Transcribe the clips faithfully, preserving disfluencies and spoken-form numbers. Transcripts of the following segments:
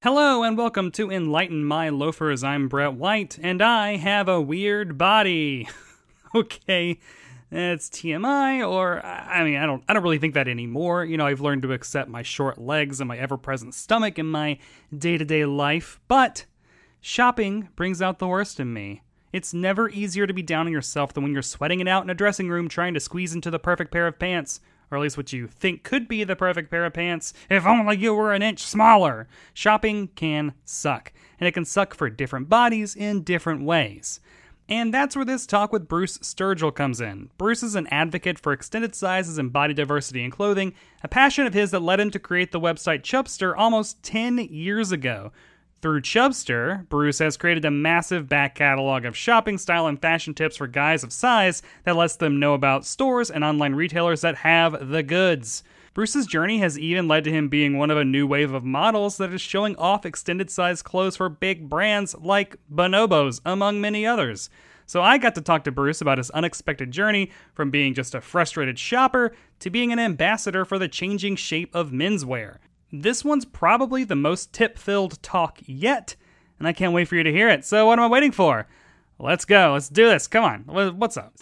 Hello and welcome to Enlighten My Loafers. I'm Brett White, and I have a weird body. Okay, it's T M I, or I mean, I don't, I don't really think that anymore. You know, I've learned to accept my short legs and my ever-present stomach in my day-to-day life. But shopping brings out the worst in me. It's never easier to be down on yourself than when you're sweating it out in a dressing room trying to squeeze into the perfect pair of pants. Or at least what you think could be the perfect pair of pants, if only you were an inch smaller. Shopping can suck, and it can suck for different bodies in different ways. And that's where this talk with Bruce Sturgill comes in. Bruce is an advocate for extended sizes and body diversity in clothing, a passion of his that led him to create the website Chubster almost ten years ago. Through Chubster, Bruce has created a massive back catalog of shopping style and fashion tips for guys of size that lets them know about stores and online retailers that have the goods. Bruce's journey has even led to him being one of a new wave of models that is showing off extended size clothes for big brands like Bonobos, among many others. So I got to talk to Bruce about his unexpected journey from being just a frustrated shopper to being an ambassador for the changing shape of menswear. This one's probably the most tip-filled talk yet, and I can't wait for you to hear it. So what am I waiting for? Let's go. Let's do this. Come on. What's up?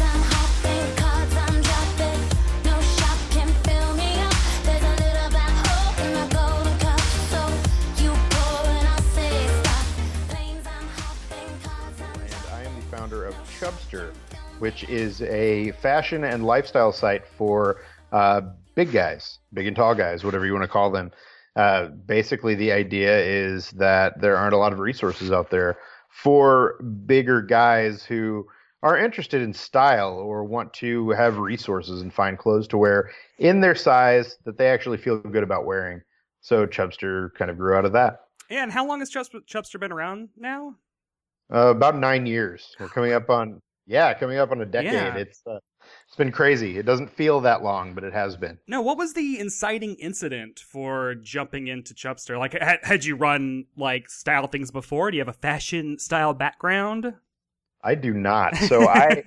Chubster, which is a fashion and lifestyle site for uh, big guys, big and tall guys, whatever you want to call them. Uh, basically, the idea is that there aren't a lot of resources out there for bigger guys who are interested in style or want to have resources and find clothes to wear in their size that they actually feel good about wearing. So Chubster kind of grew out of that. Yeah, and how long has Chubster, Chubster been around now? Uh, about nine years. We're coming up on, yeah, coming up on a decade. Yeah. It's uh, it's been crazy. It doesn't feel that long, but it has been. No, what was the inciting incident for jumping into Chubster? Like, had, had you run, like, style things before? Do you have a fashion style background? I do not. So I,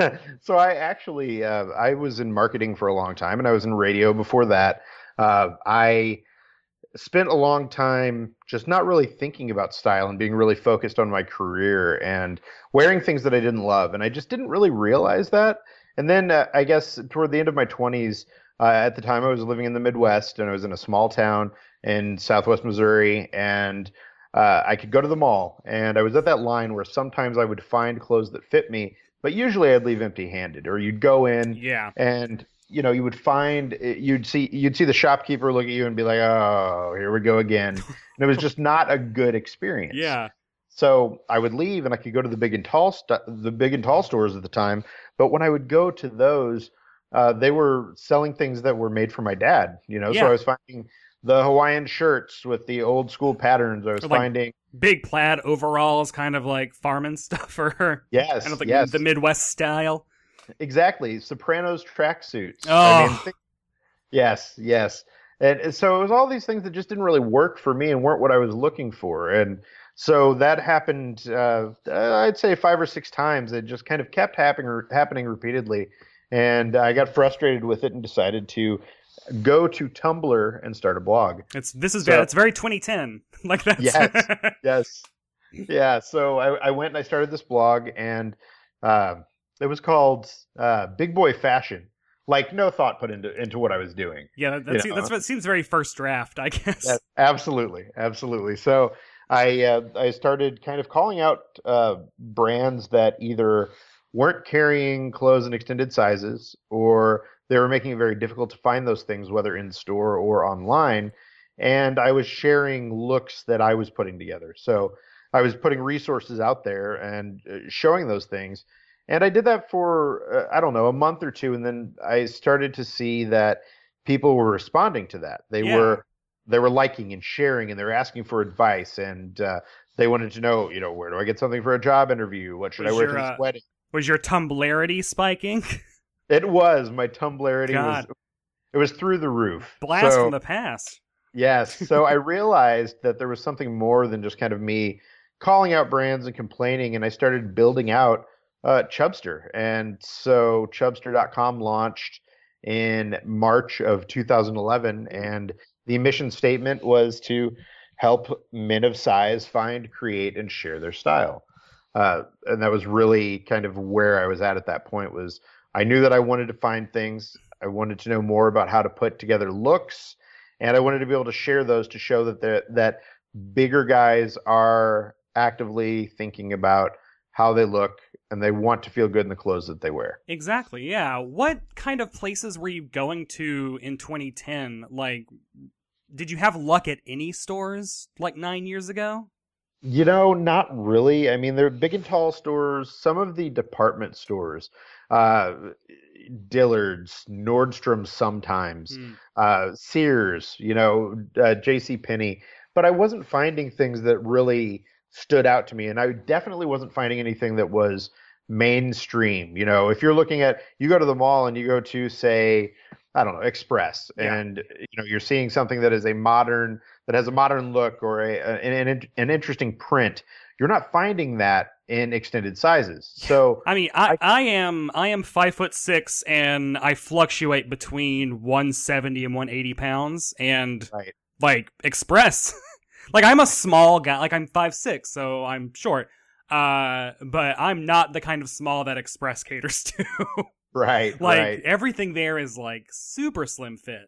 so I actually, uh, I was in marketing for a long time, and I was in radio before that. Uh, I spent a long time just not really thinking about style and being really focused on my career and wearing things that I didn't love. And I just didn't really realize that. And then uh, I guess toward the end of my twenties, uh, at the time I was living in the Midwest, and I was in a small town in Southwest Missouri, and uh, I could go to the mall, and I was at that line where sometimes I would find clothes that fit me, but usually I'd leave empty handed, or you'd go in yeah. and you know, you would find, you'd see, you'd see the shopkeeper look at you and be like, oh, here we go again. And it was just not a good experience. Yeah. So I would leave and I could go to the big and tall, st- the big and tall stores at the time. But when I would go to those, uh, they were selling things that were made for my dad, you know? Yeah. So I was finding the Hawaiian shirts with the old school patterns. I was Or like finding big plaid overalls, kind of like farming stuff for her. Yes. I don't think yes. the Midwest style. Exactly. Sopranos tracksuits. Oh. I mean, th- yes, yes. And so it was all these things that just didn't really work for me and weren't what I was looking for. And so that happened, uh, I'd say five or six times. It just kind of kept happening, happening repeatedly. And I got frustrated with it and decided to go to Tumblr and start a blog. It's This is so, bad. It's very twenty ten. Like that. Yes, yes. Yeah, so I, I went and I started this blog, and uh, it was called uh, Big Boy Fashion. Like, no thought put into into what I was doing. Yeah, that, that's, You know? that's what seems very first draft, I guess. Yeah, absolutely, absolutely. So I uh, I started kind of calling out uh, brands that either weren't carrying clothes in extended sizes, or they were making it very difficult to find those things, whether in store or online. And I was sharing looks that I was putting together. So I was putting resources out there and uh, showing those things. And I did that for, uh, I don't know, a month or two. And then I started to see that people were responding to that. They Yeah. were they were liking and sharing, and they were asking for advice. And uh, they wanted to know, you know, where do I get something for a job interview? What should Was I wear your, to this uh, wedding? Was your Tumblrity spiking? It was. My Tumblrity was, God. it was through the roof. Blast So- from the past. Yes. So I realized that there was something more than just kind of me calling out brands and complaining, and I started building out uh, Chubster. And so Chubster dot com launched in March of two thousand eleven, and the mission statement was to help men of size find, create, and share their style. Uh, and that was really kind of where I was at at that point. Was I knew that I wanted to find things. I wanted to know more about how to put together looks, and I wanted to be able to share those to show that the, that bigger guys are actively thinking about how they look and they want to feel good in the clothes that they wear. Exactly, yeah. What kind of places were you going to in twenty ten? Like, did you have luck at any stores like nine years ago? You know, not really. I mean, there are big and tall stores, some of the department stores, uh, Dillard's, Nordstrom sometimes, Hmm. uh, Sears, you know, uh, J C Penney. But I wasn't finding things that really stood out to me. And I definitely wasn't finding anything that was mainstream. You know, if you're looking at, you go to the mall and you go to, say, I don't know, Express, Yeah. and you know, you're seeing something that is a modern, that has a modern look or a, an, an, an interesting print. You're not finding that in extended sizes. So I mean, I, I, I am I am five foot six, and I fluctuate between one seventy and one eighty pounds, and right. like Express, like I'm a small guy, like I'm five six, so I'm short. Uh, but I'm not the kind of small that Express caters to. Right, like right. everything there is like super slim fit.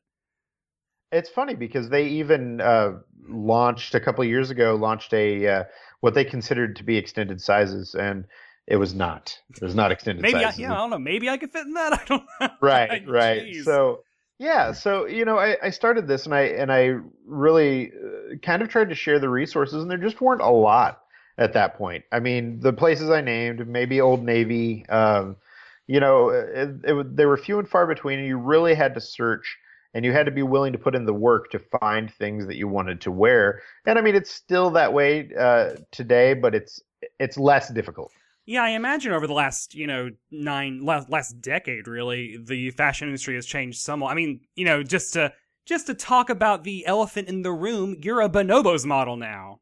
It's funny because they even uh, launched a couple of years ago, launched a uh, what they considered to be extended sizes, and it was not. It was not extended Maybe I, sizes. yeah, I don't know. Maybe I could fit in that. I don't know. Right, right. Jeez. So yeah, so you know, I, I started this, and I and I really uh, kind of tried to share the resources, and there just weren't a lot at that point. I mean, the places I named, maybe Old Navy, um, you know, it, it, they were few and far between, and you really had to search, and you had to be willing to put in the work to find things that you wanted to wear. And I mean, it's still that way uh, today, but it's it's less difficult. Yeah, I imagine over the last, you know, nine last, last decade, really, the fashion industry has changed somewhat. I mean, you know, just to just to talk about the elephant in the room, you're a Bonobos model now.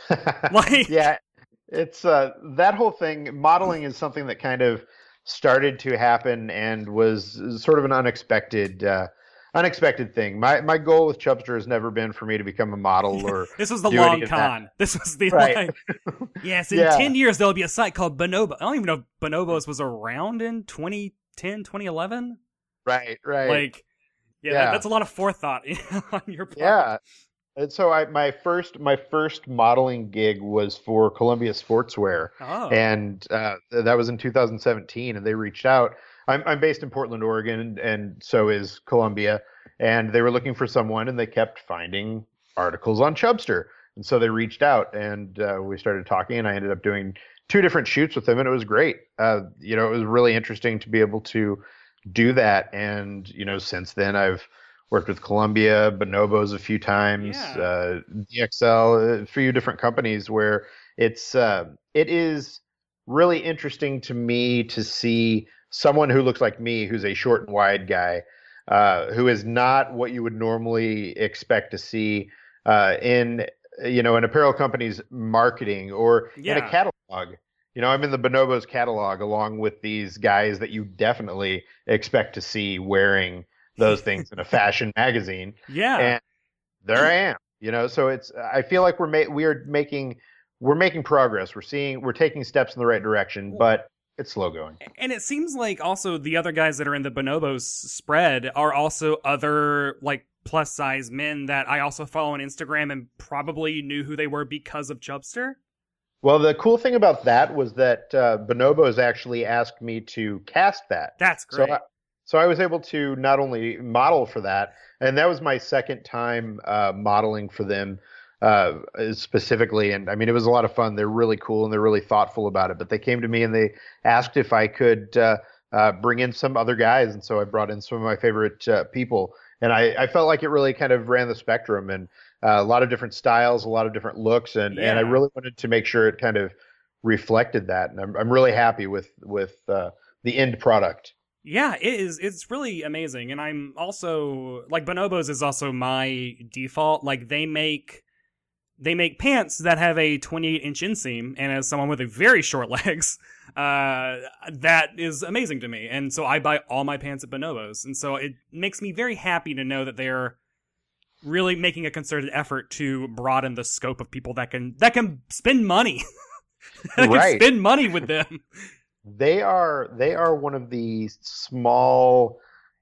Like, yeah, it's uh, that whole thing. Modeling is something that kind of started to happen and was sort of an unexpected uh, unexpected thing. My my goal with Chubster has never been for me to become a model or this was the do long any of con. that. This was the Right. like, yes, in Yeah. ten years there'll be a site called Bonobo. I don't even know if Bonobos was around in twenty ten, twenty eleven. Right, right. Like, yeah, Yeah. That, that's a lot of forethought on your part. Yeah. And so I my first my first modeling gig was for Columbia Sportswear. Oh. And uh, that was in two thousand seventeen, and they reached out. I'm I'm based in Portland, Oregon, and, and so is Columbia, and they were looking for someone, and they kept finding articles on Chubster, and so they reached out, and uh, we started talking, and I ended up doing two different shoots with them, and it was great. Uh, you know, it was really interesting to be able to do that, and you know, since then I've worked with Columbia, Bonobos a few times, Yeah. uh, D X L, a few different companies where it's uh, it is really interesting to me to see someone who looks like me, who's a short and wide guy, uh, who is not what you would normally expect to see uh, in you know an apparel company's marketing or in a Yeah. catalog. You know, I'm in the Bonobos catalog along with these guys that you definitely expect to see wearing those things in a fashion magazine. Yeah. And there I am. You know, so it's I feel like we're ma- we are making we're making progress. We're seeing we're taking steps in the right direction, but it's slow going. And it seems like also the other guys that are in the Bonobos spread are also other like plus size men that I also follow on Instagram and probably knew who they were because of Chubster. Well, the cool thing about that was that uh, Bonobos actually asked me to cast that. That's So great. I, so I was able to not only model for that, and that was my second time uh, modeling for them uh, specifically. And I mean, it was a lot of fun. They're really cool and they're really thoughtful about it. But they came to me and they asked if I could uh, uh, bring in some other guys. And so I brought in some of my favorite uh, people. And I, I felt like it really kind of ran the spectrum and uh, a lot of different styles, a lot of different looks. And, and I Yeah. really wanted to make sure it kind of reflected that. And I'm, I'm really happy with, with uh, the end product. Yeah, it is. It's really amazing. And I'm also like Bonobos is also my default. Like they make they make pants that have a twenty-eight inch inseam, and as someone with a very short legs, uh, that is amazing to me. And so I buy all my pants at Bonobos, and so it makes me very happy to know that they're really making a concerted effort to broaden the scope of people that can that can spend money. that Right. can spend money with them. They are they are one of the small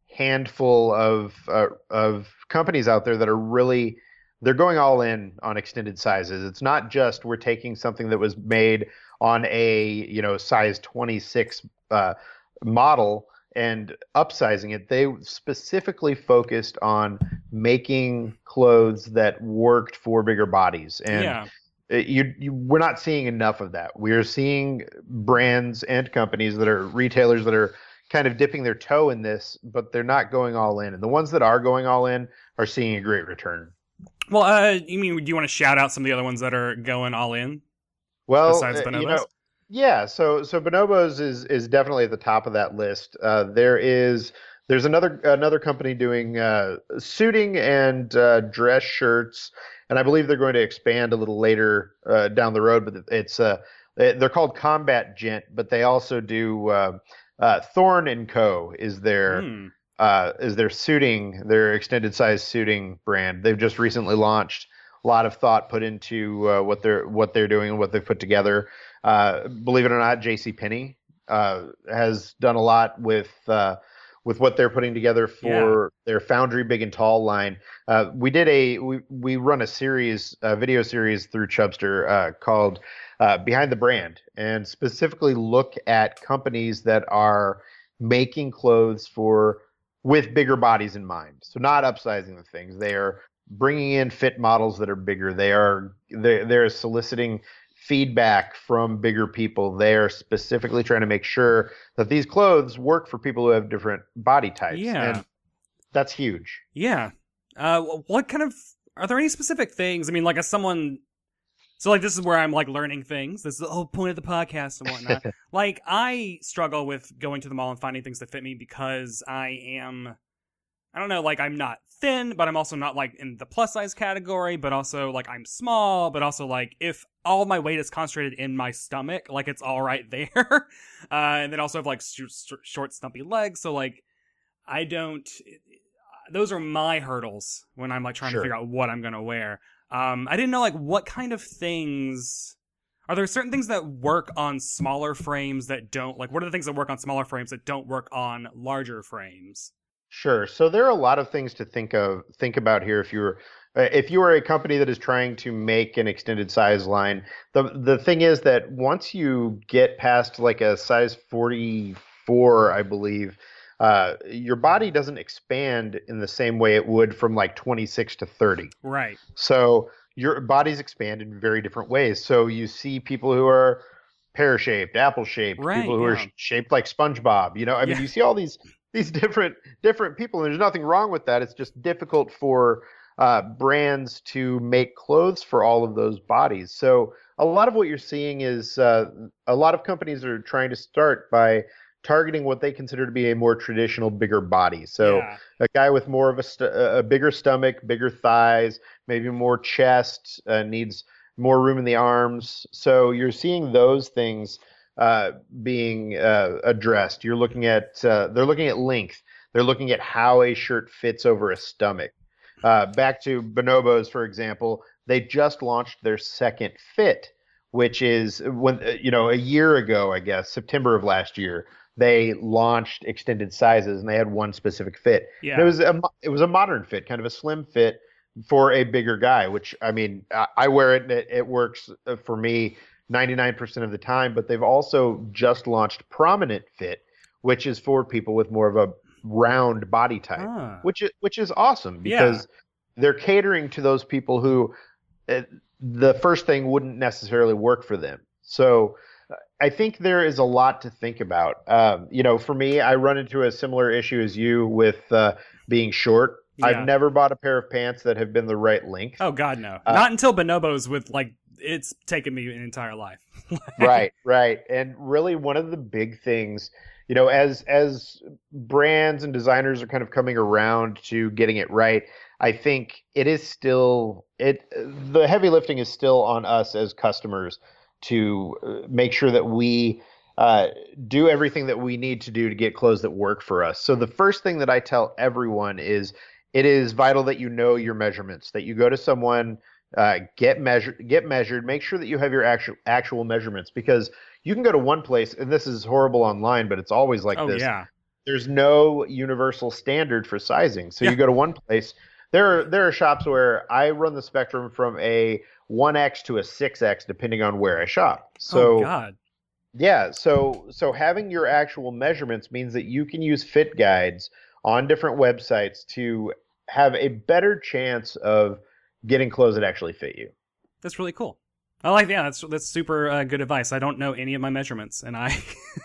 handful of uh, of companies out there that are really they're going all in on extended sizes. It's not just we're taking something that was made on a you know size twenty-six uh, model and upsizing it. They specifically focused on making clothes that worked for bigger bodies, and Yeah. you, you we're not seeing enough of that. We're seeing brands and companies that are retailers that are kind of dipping their toe in this, but they're not going all in. And the ones that are going all in are seeing a great return. Well, uh, you mean, do you want to shout out some of the other ones that are going all in? Well, Besides uh, Bonobos? you know, yeah. So so Bonobos is is definitely at the top of that list. Uh, there is there's another another company doing uh, suiting and uh, dress shirts, and I believe they're going to expand a little later uh, down the road. But it's uh, they're called Combat Gent, but they also do uh, uh, Thorn and Co. is their Hmm. uh, is their suiting, their extended size suiting brand. They've just recently launched. A lot of thought put into uh, what they're what they're doing and what they've put together. Uh, believe it or not, JCPenney uh, has done a lot with uh, with what they're putting together for their Foundry Big and Tall line. Uh, we did a we we run a series, a video series through Chubster uh, called uh, Behind the Brand, and specifically look at companies that are making clothes for with bigger bodies in mind. So not upsizing the things. They are bringing in fit models that are bigger. They are they they're soliciting feedback from bigger people. They are specifically trying to make sure that these clothes work for people who have different body types. Yeah. And that's huge. Yeah. Uh, what kind of, are there any specific things? I mean, like as someone, so like this is where I'm like learning things. This is the whole point of the podcast and whatnot. Like I struggle with going to the mall and finding things that fit me because I am, I don't know, like I'm not thin, but I'm also not like in the plus size category, but also like I'm small, but also like if all my weight is concentrated in my stomach, like it's all right there. uh, and then also have like sh- sh- short, stumpy legs. So like I don't, those are my hurdles when I'm like trying Sure. to figure out what I'm going to wear. Um, I didn't know like what kind of things, are there certain things that work on smaller frames that don't, like what are the things that work on smaller frames that don't work on larger frames? Sure. So there are a lot of things to think of, think about here. If you're, uh, if you are a company that is trying to make an extended size line, the the thing is that once you get past like a size forty-four, I believe, uh, your body doesn't expand in the same way it would from like twenty-six to thirty. Right. So your bodies expand in very different ways. So you see people who are pear-shaped, apple-shaped, Right, people who are yeah. sh- shaped like SpongeBob. You know, I mean, Yeah. you see all these these different different people, and there's nothing wrong with that. It's just difficult for uh, brands to make clothes for all of those bodies. So a lot of what you're seeing is uh, a lot of companies are trying to start by targeting what they consider to be a more traditional, bigger body. So Yeah. a guy with more of a, st- a bigger stomach, bigger thighs, maybe more chest, uh, needs more room in the arms. So you're seeing those things uh, being uh, addressed. You're looking at uh, they're looking at length. They're looking at how a shirt fits over a stomach. Uh, back to Bonobos, for example, they just launched their second fit, which is when you know a year ago, I guess September of last year, they launched extended sizes and they had one specific fit. Yeah. And it was a mo- it was a modern fit, kind of a slim fit for a bigger guy. Which I mean, I, I wear it and it, it works uh, for me ninety-nine percent of the time. But they've also just launched prominent fit, which is for people with more of a round body type, Ah. which is which is awesome because they're catering to those people who uh, the first thing wouldn't necessarily work for them. So uh, I think there is a lot to think about. Um, you know, for me, I run into a similar issue as you with uh, being short. Yeah. I've never bought a pair of pants that have been the right length. Oh God, no! Uh, Not until Bonobos. With like, it's taken me an entire life. Right, right. And really one of the big things, you know, as as brands and designers are kind of coming around to getting it right, I think it is still it the heavy lifting is still on us as customers to uh, make sure that we uh, do everything that we need to do to get clothes that work for us. So the first thing that I tell everyone is it is vital that you know your measurements, that you go to someone, uh, get measured, get measured, make sure that you have your actual actual measurements, because you can go to one place, and this is horrible online, but it's always like Oh this. yeah. There's no universal standard for sizing. So Yeah. you go to one place. There are there are shops where I run the spectrum from a one X to a six X depending on where I shop. Oh So God. yeah, so so having your actual measurements means that you can use fit guides on different websites to have a better chance of getting clothes that actually fit you. That's really cool. I like yeah, that's that's super uh, good advice. I don't know any of my measurements, and I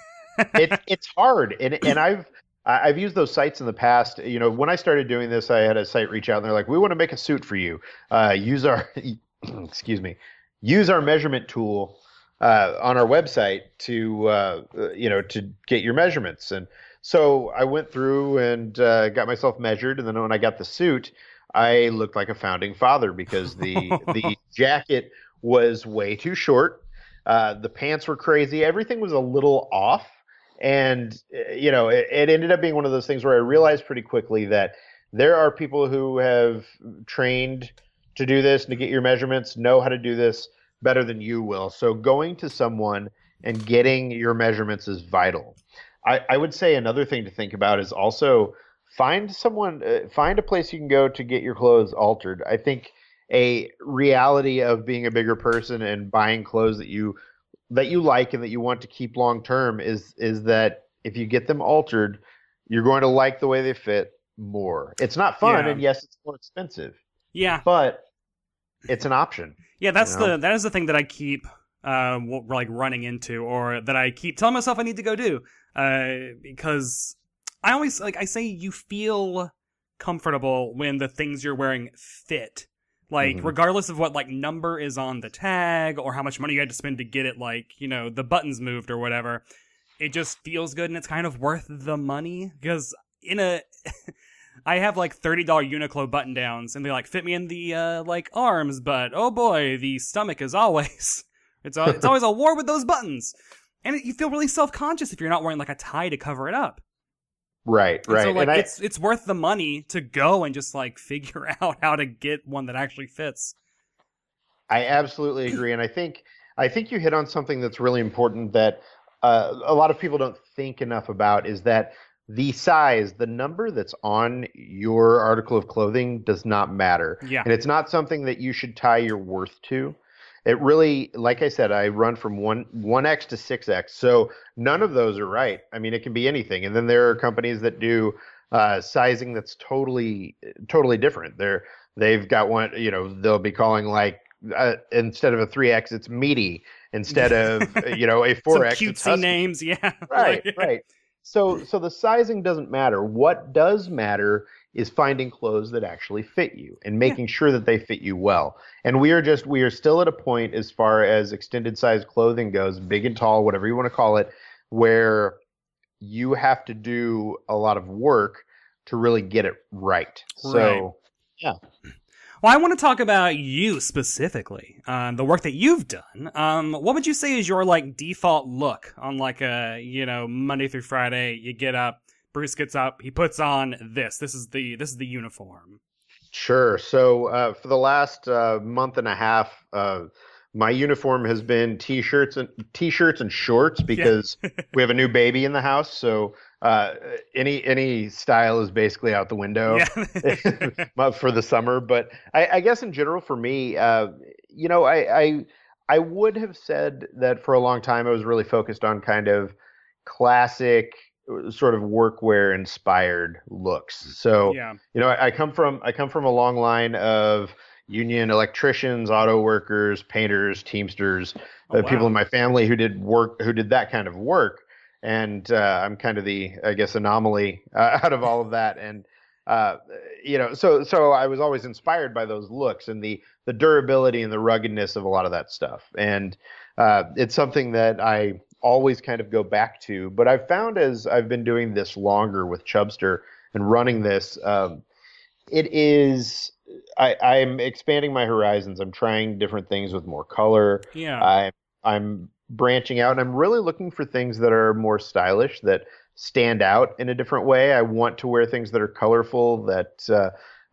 It's it's hard, and and I've I- I've used those sites in the past. You know, when I started doing this, I had a site reach out and they're like, "We want to make a suit for you. Uh, use our excuse me, use our measurement tool uh, on our website to uh, uh, you know to get your measurements." And so I went through and uh, got myself measured, and then when I got the suit, I looked like a founding father because the the jacket was way too short. Uh, the pants were crazy. Everything was a little off. And, uh, you know, it, it ended up being one of those things where I realized pretty quickly that there are people who have trained to do this and to get your measurements, know how to do this better than you will. So going to someone and getting your measurements is vital. I, I would say another thing to think about is also find someone, uh, find a place you can go to get your clothes altered. I think a reality of being a bigger person and buying clothes that you that you like and that you want to keep long term is is that if you get them altered, you're going to like the way they fit more. It's not fun, Yeah. and yes, it's more expensive, yeah but it's an option. yeah that's you know? the that is the thing that I keep uh w- like running into, or that I keep telling myself I need to go do, uh because I always like I say you feel comfortable when the things you're wearing fit. Like, Mhm. regardless of what, like, number is on the tag or how much money you had to spend to get it, like, you know, the buttons moved or whatever, it just feels good and it's kind of worth the money. Because in a... I have, like, thirty dollars Uniqlo button-downs, and they, like, fit me in the, uh, like, arms, but, oh boy, the stomach is always... It's, a, it's always a war with those buttons. And it, you feel really self-conscious if you're not wearing, like, a tie to cover it up. Right, And right. so, like, and I, it's it's worth the money to go and just, like, figure out how to get one that actually fits. I absolutely agree, and I think I think you hit on something that's really important that uh, a lot of people don't think enough about is that the size, the number that's on your article of clothing does not matter, Yeah. and it's not something that you should tie your worth to. It really, like I said, I run from one one X to six X, so none of those are right. I mean, it can be anything, and then there are companies that do uh, sizing that's totally totally different. They're they've got one, you know, they'll be calling like uh, instead of a three X, it's meaty. Instead of you know a Some four X, it's cutesy husky. names, yeah. Right, Like- right. So so the sizing doesn't matter. What does matter is finding clothes that actually fit you and making sure that they fit you well. And we are just we are still at a point as far as extended size clothing goes, big and tall, whatever you want to call it, where you have to do a lot of work to really get it right. So yeah. Well, I want to talk about you specifically, um, the work that you've done. Um, what would you say is your like default look on like a you know Monday through Friday? You get up, Bruce gets up, he puts on this. This is the this is the uniform. Sure. So uh, for the last uh, month and a half, uh, my uniform has been t-shirts and t-shirts and shorts because we have a new baby in the house. So uh, any any style is basically out the window Yeah. for the summer. But I, I guess in general for me, uh, you know, I, I I would have said that for a long time I was really focused on kind of classic sort of workwear inspired looks. So Yeah. you know, I, I come from I come from a long line of union electricians, auto workers, painters, teamsters, Oh, uh, people wow. in my family who did work who did that kind of work. And uh, I'm kind of the, I guess, anomaly uh, out of all of that. And uh, you know, so so I was always inspired by those looks and the the durability and the ruggedness of a lot of that stuff. And uh, it's something that I always kind of go back to. But I've found as I've been doing this longer with Chubster and running this, um, it is I, I'm expanding my horizons. I'm trying different things with more color. Yeah. I, I'm branching out, and I'm really looking for things that are more stylish, that stand out in a different way. I want to wear things that are colorful, that uh,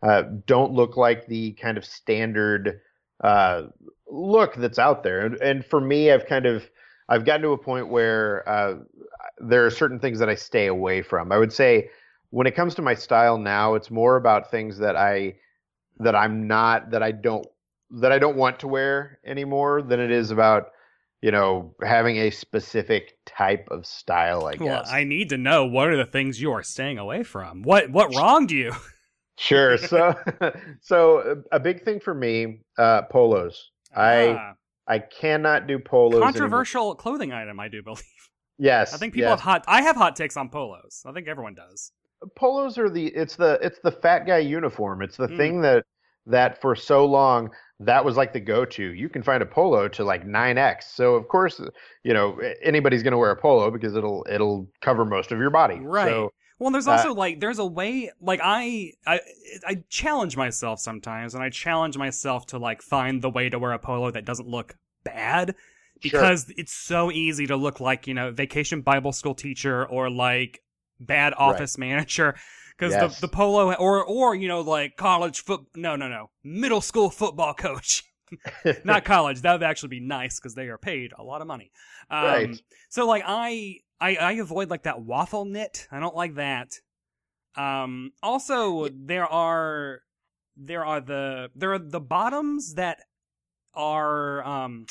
uh, don't look like the kind of standard uh, look that's out there. And, and for me, I've kind of I've gotten to a point where uh, there are certain things that I stay away from. I would say when it comes to my style now, it's more about things that I that I'm not that I don't that I don't want to wear anymore than it is about, you know, having a specific type of style, I guess. Well, I need to know, what are the things you are staying away from? What what wronged you? Sure. So so a big thing for me, uh, polos. I Ah, I cannot do polos anymore. controversial clothing item, I do believe. Yes. I think people yes. have hot. I have hot takes on polos. I think everyone does. Polos are the it's the it's the fat guy uniform. It's the Mm. thing that that for so long that was like the go-to. You can find a polo to like nine X. So of course, you know, anybody's going to wear a polo because it'll it'll cover most of your body. Right. So, Well, there's uh, also like there's a way like I I I challenge myself sometimes, and I challenge myself to like find the way to wear a polo that doesn't look bad, because sure. it's so easy to look like, you know, vacation Bible school teacher or like bad office manager. Because Yes. the, the polo, or, or, you know, like college foot, no, no, no, middle school football coach, not college. That would actually be nice because they are paid a lot of money. Um, Right. So like I, I, I avoid like that waffle knit. I don't like that. Um, also there are, there are the, there are the bottoms that are, um,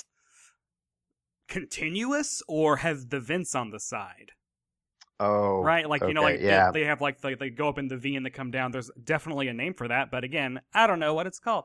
continuous or have the vents on the side. Oh, Right, like, you know, okay, like yeah. they, they have like they, they go up in the V and they come down. There's definitely a name for that, but again, I don't know what it's called.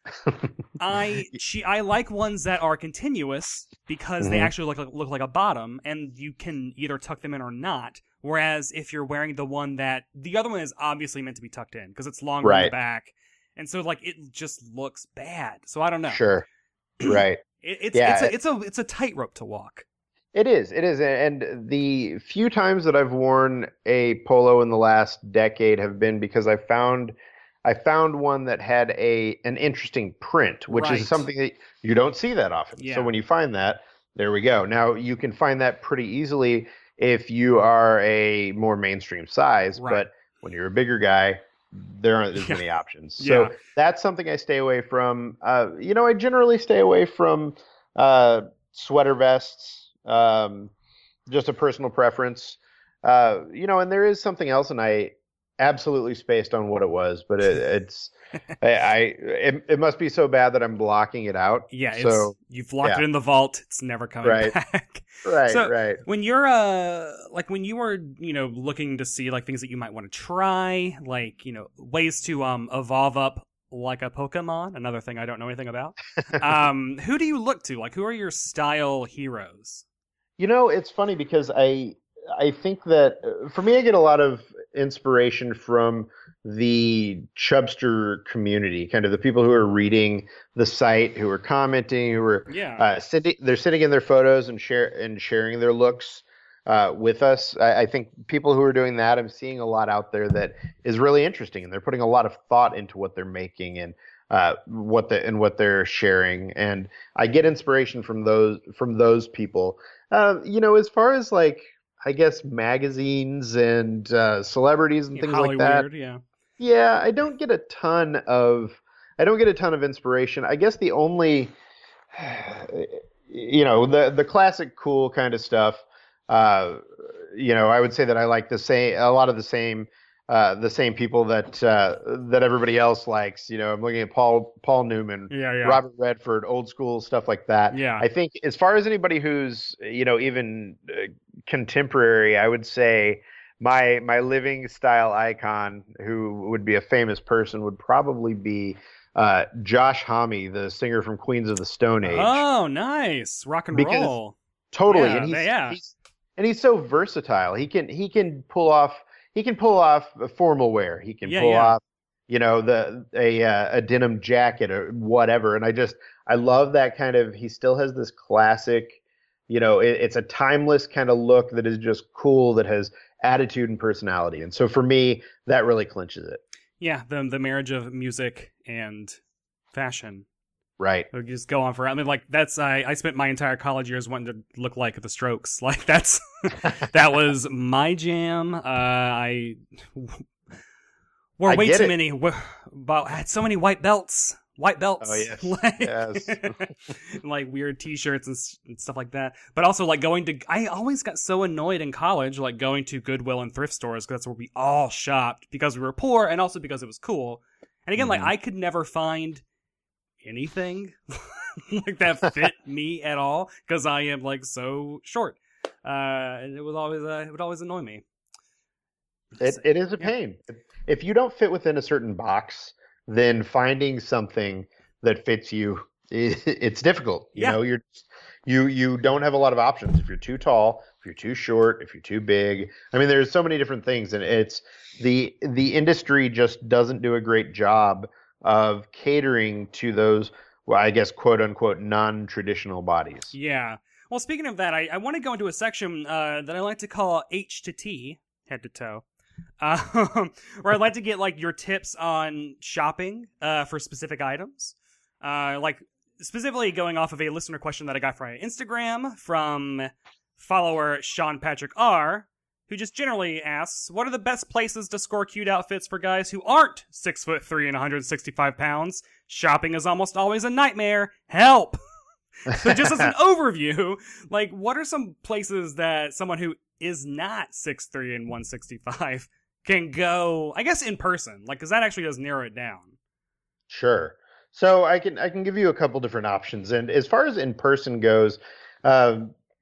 I she I like ones that are continuous because they Mhm. actually look like, look like a bottom, and you can either tuck them in or not. Whereas if you're wearing the one that the other one is obviously meant to be tucked in because it's longer in the Right. back, and so like it just looks bad. So I don't know. Sure. Right. It, it's Yeah, it's a it's a it's a tightrope to walk. It is. It is. And the few times that I've worn a polo in the last decade have been because I found I found one that had a an interesting print, which Right. is something that you don't see that often. Yeah. So when you find that, there we go. Now you can find that pretty easily if you are a more mainstream size, Right. but when you're a bigger guy, there aren't as Yeah. many options. So Yeah. that's something I stay away from. Uh, you know, I generally stay away from uh, sweater vests. Um, just a personal preference. Uh, you know, and there is something else, and I absolutely spaced on what it was, but it, it's I, I it, it must be so bad that I'm blocking it out. Yeah, it's, So you've locked yeah. it in the vault. It's never coming Right. back. right, So- right. When you're uh like when you were, you know, looking to see like things that you might want to try, like, you know, ways to um evolve up like a Pokemon, another thing I don't know anything about. um who do you look to? Like, who are your style heroes? You know, it's funny because I I think that uh, for me, I get a lot of inspiration from the Chubster community, kind of the people who are reading the site, who are commenting, who are Yeah. uh, sitting, they're sitting in their photos and share and sharing their looks uh, with us. I, I think people who are doing that, I'm seeing a lot out there that is really interesting, and they're putting a lot of thought into what they're making and uh, what the and what they're sharing. And I get inspiration from those from those people. Uh, you know, as far as like, I guess magazines and uh, celebrities and Yeah, things Hollywood, like that. yeah. Yeah, I don't get a ton of I don't get a ton of inspiration. I guess the only you know, the the classic cool kind of stuff. Uh, you know, I would say that I like the same a lot of the same uh, the same people that uh, that everybody else likes. You know, I'm looking at Paul Paul Newman, Yeah, yeah. Robert Redford, old school stuff like that. Yeah. I think as far as anybody who's, you know, even uh, contemporary, I would say my my living style icon, who would be a famous person, would probably be uh, Josh Homme, the singer from Queens of the Stone Age. Oh, nice. Rock and Because- roll. Totally, Yeah, and he's, yeah. he's and he's so versatile. He can he can pull off he can pull off formal wear. He can Yeah, pull yeah. off, you know, the a uh, a denim jacket or whatever. And I just I love that kind of. He still has this classic, you know, it, it's a timeless kind of look that is just cool, that has attitude and personality. And so for me, that really clinches it. Yeah, the the marriage of music and fashion. Right. It would just go on for. I mean, like that's. I, I spent my entire college years wanting to look like the Strokes. Like that's that was my jam. Uh, I wore I way get too it. many. Way, but I had so many white belts. White belts. Oh, yes. like, Yes. like weird t-shirts and, and stuff like that. But also like going to, I always got so annoyed in college, like going to Goodwill and thrift stores, because that's where we all shopped because we were poor and also because it was cool. And again, mm-hmm. like I could never find anything like that fit me at all because I am like so short. Uh, and it was always, uh, it would always annoy me. It, it is a pain. Yeah. If you don't fit within a certain box, then finding something that fits you, it's difficult. You yeah. know, you're you you don't have a lot of options. If you're too tall, if you're too short, if you're too big. I mean, there's so many different things, and it's the the industry just doesn't do a great job of catering to those, well, I guess, quote unquote, non-traditional bodies. Yeah. Well, speaking of that, I, I want to go into a section uh, that I like to call H to T, head to toe. Um, where I'd like to get like your tips on shopping uh, for specific items, uh, like specifically going off of a listener question that I got from Instagram from follower Sean Patrick R, who just generally asks, "What are the best places to score cute outfits for guys who aren't six foot three and one hundred sixty-five pounds? Shopping is almost always a nightmare. Help!" So just as an overview, like what are some places that someone who is not six three and one sixty-five can go, I guess, in person, like, because that actually does narrow it down. Sure. So I can I can give you a couple different options, and as far as in person goes, uh,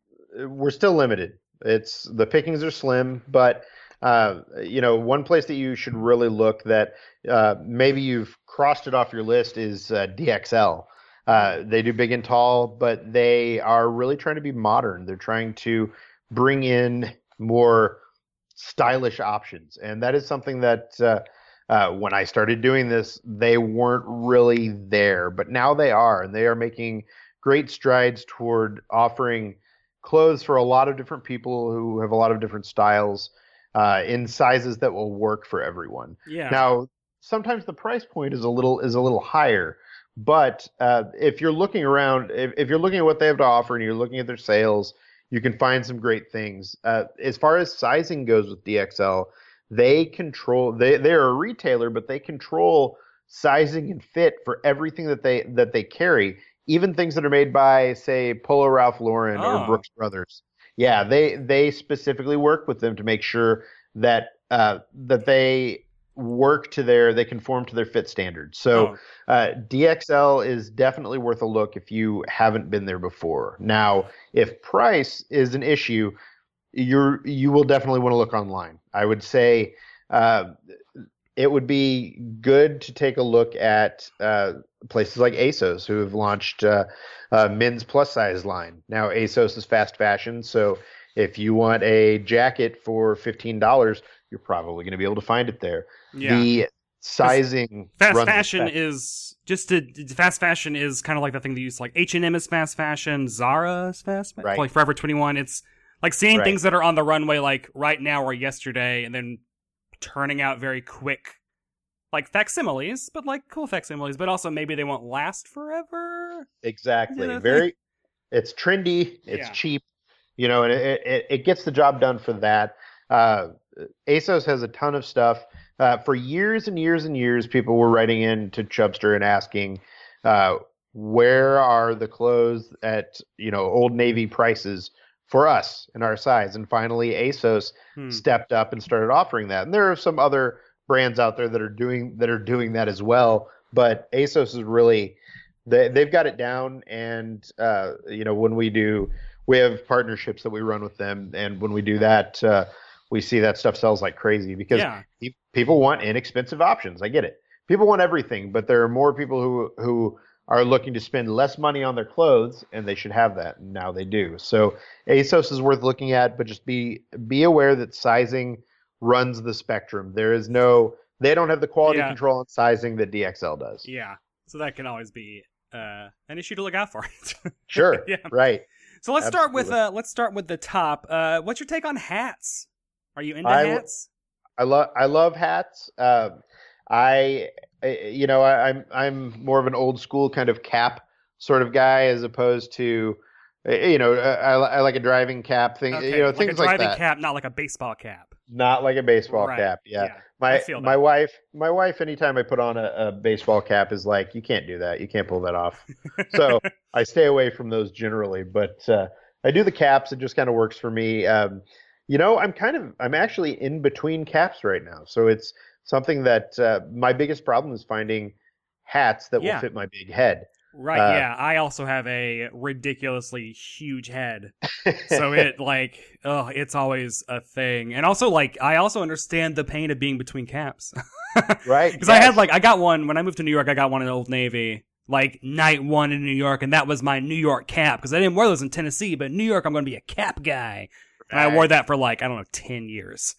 we're still limited. It's the pickings are slim, but uh, you know, one place that you should really look that uh, maybe you've crossed it off your list is uh, D X L. Uh, they do big and tall, but they are really trying to be modern. They're trying to bring in more stylish options. And that is something that uh, uh, when I started doing this, they weren't really there, but now they are, and they are making great strides toward offering clothes for a lot of different people who have a lot of different styles uh, in sizes that will work for everyone. Yeah. Now, sometimes the price point is a little is a little higher, but uh, if you're looking around, if, if you're looking at what they have to offer and you're looking at their sales, you can find some great things. Uh, as far as sizing goes with D X L, they control. They they are a retailer, but they control sizing and fit for everything that they that they carry, even things that are made by, say, Polo Ralph Lauren oh. or Brooks Brothers. Yeah, they they specifically work with them to make sure that uh, that they work to their they conform to their fit standards. So oh. uh, D X L is definitely worth a look if you haven't been there before. Now, if price is an issue, you're you will definitely want to look online. I would say uh, it would be good to take a look at uh, places like ASOS, who have launched uh, a men's plus size line. Now, ASOS is fast fashion, so if you want a jacket for fifteen dollars, you're probably going to be able to find it there. Yeah. The sizing fast fashion is just to fast fashion is kind of like the thing they use, like H and M is fast fashion, Zara is fast fashion, right. like Forever twenty-one. It's like seeing right. things that are on the runway like right now or yesterday, and then turning out very quick, like facsimiles, but like cool facsimiles, but also maybe they won't last forever. Exactly. Very. Thing? It's trendy. It's yeah. cheap. You know, and it, it it gets the job done for that. Uh, ASOS has a ton of stuff. Uh, for years and years and years, people were writing in to Chubster and asking, uh, where are the clothes at, you know, Old Navy prices for us in our size? And finally, ASOS hmm. stepped up and started offering that. And there are some other brands out there that are doing that are doing that as well. But ASOS is really, they, they've got it down. And, uh, you know, when we do, we have partnerships that we run with them. And when we do that, uh, we see that stuff sells like crazy because yeah. pe- people want inexpensive options. I get it. People want everything, but there are more people who, who are looking to spend less money on their clothes, and they should have that. And now they do. So ASOS is worth looking at, but just be be aware that sizing runs the spectrum. There is no, they don't have the quality yeah. control on sizing that D X L does. Yeah. So that can always be uh, an issue to look out for. Sure. yeah. Right. So let's Absolutely. start with uh, let's start with the top. Uh, what's your take on hats? Are you into I, hats? I love I love hats. Uh, I, you know, I, I'm I'm more of an old school kind of cap sort of guy as opposed to You know, I, I like a driving cap thing. Okay, You know, like a things like driving that. cap, not like a baseball cap. Not like a baseball Right. cap. Yeah. Yeah. I My feel my that. wife my wife anytime I put on a, a baseball cap is like, you can't do that. You can't pull that off. So I stay away from those generally, but uh, I do the caps. It just kind of works for me. Um, you know, I'm kind of I'm actually in between caps right now. So it's something that uh, my biggest problem is finding hats that will Yeah. fit my big head. Right, Uh, yeah. I also have a ridiculously huge head. So it like, oh, it's always a thing. And also like I also understand the pain of being between caps. right? Because I had Yes. like I got one when I moved to New York, I got one in Old Navy. Like night one in New York, and that was my New York cap because I didn't wear those in Tennessee, but in New York I'm going to be a cap guy, and I wore Right. that for like I don't know ten years.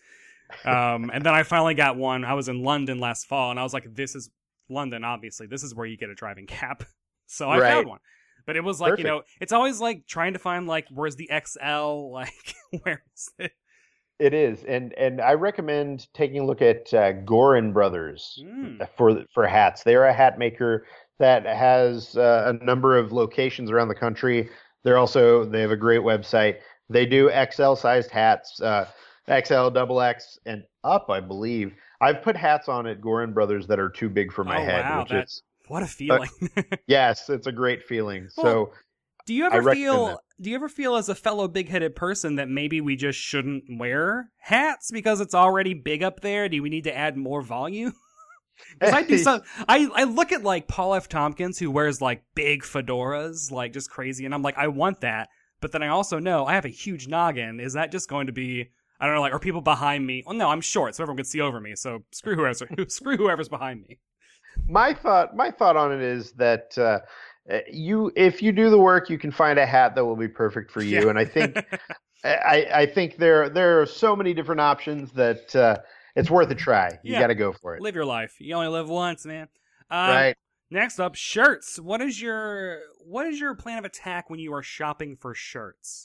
Um, and then I finally got one. I was in London last fall, and I was like, "This is London, obviously. This is where you get a driving cap." So I Right. found one, but it was like Perfect. you know, it's always like trying to find like where's the X L, like where is it? It is, and and I recommend taking a look at uh, Gorin Brothers Mm. for for hats. They're a hat maker that has uh, a number of locations around the country. They're also they have a great website. They do X L sized hats, uh, X L, double X, and up, I believe. I've put hats on at Gorin Brothers that are too big for my Oh, head, wow, which that- is What a feeling. yes, it's a great feeling. Well, So Do you I ever recommend feel that. do you ever feel as a fellow big-headed person that maybe we just shouldn't wear hats because it's already big up there? Do we need to add more volume? Because I do some I, I look at like Paul F. Tompkins who wears like big fedoras, like just crazy, and I'm like, I want that. But then I also know I have a huge noggin. Is that just going to be I don't know, like are people behind me? Well no, I'm short, so everyone can see over me. So screw whoever's screw whoever's behind me. my thought my thought on it is that uh, uh, you if you do the work, you can find a hat that will be perfect for you. Yeah. And I think I, I think there there are so many different options that uh, it's worth a try. You Yeah. got to go for it. Live your life. You only live once, man. Um, Right. Next up, shirts. What is your what is your plan of attack when you are shopping for shirts?